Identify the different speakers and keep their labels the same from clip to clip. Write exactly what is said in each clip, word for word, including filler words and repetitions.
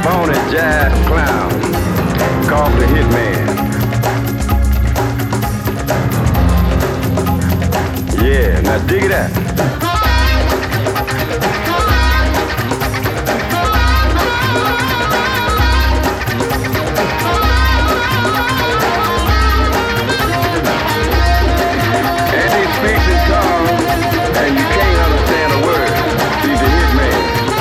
Speaker 1: phony jazz clown called the Hitman. Yeah, now dig it out. And you can't understand a word. He's a hitman.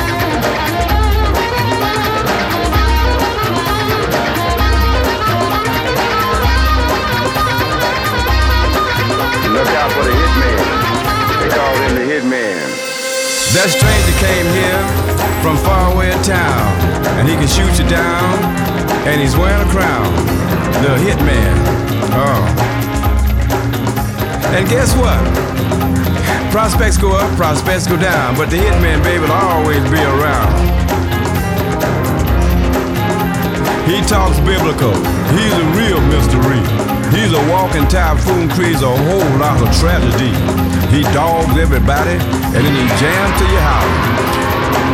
Speaker 1: Look out for the hitman. They call him the hitman.
Speaker 2: That stranger came here from far away in town, and he can shoot you down, and he's wearing a crown. The hitman. Oh. And guess what? Prospects go up, prospects go down, but the hitman, baby, will always be around. He talks biblical. He's a real mystery. He's a walking typhoon, creates a whole lot of tragedy. He dogs everybody, and then he jams to your house.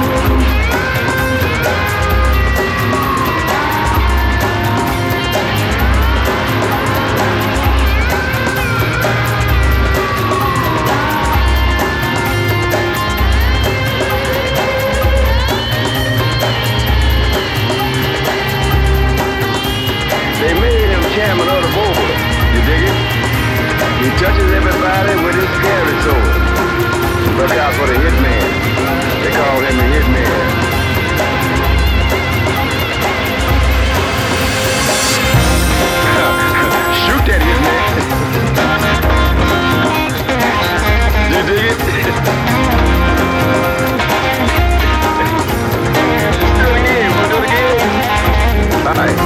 Speaker 1: Chairman of the board, you dig it? He touches everybody with his scary sword. Look out for the hitman. They call him the hitman. Shoot that hitman. You dig it? Do it again, we'll do it again. All right.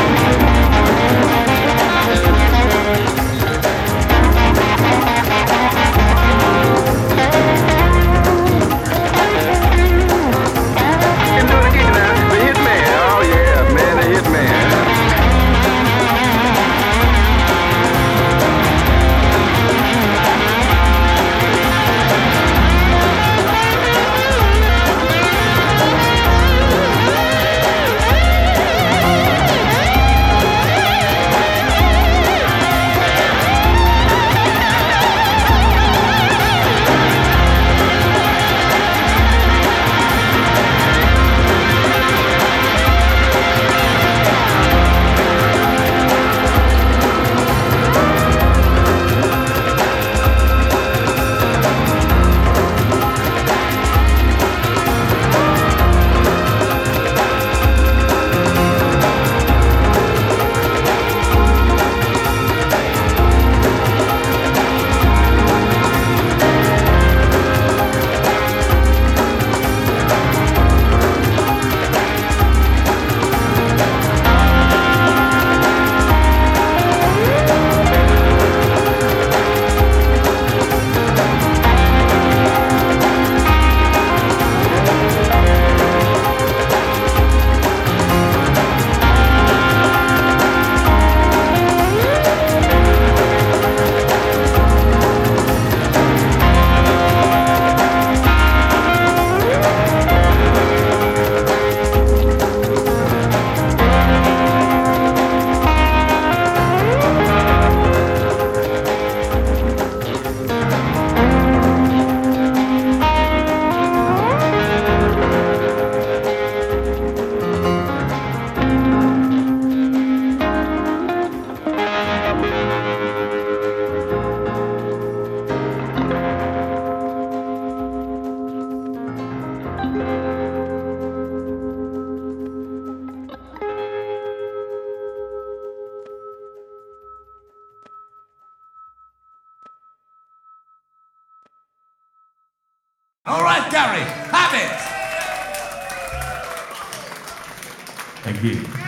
Speaker 3: All right, Gary, have it!
Speaker 4: Thank you.